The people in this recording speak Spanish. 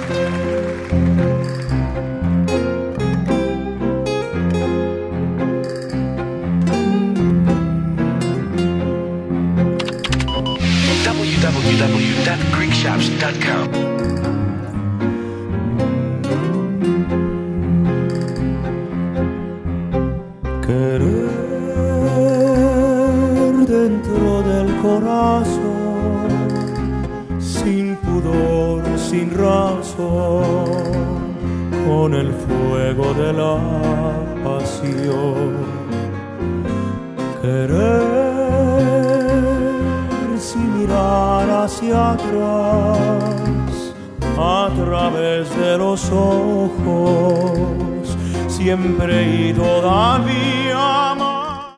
www.greekshops.com. Querer dentro del corazón, sin pudor, sin razón, con el fuego de la pasión. Querer sin mirar hacia atrás, a través de los ojos, siempre y todavía.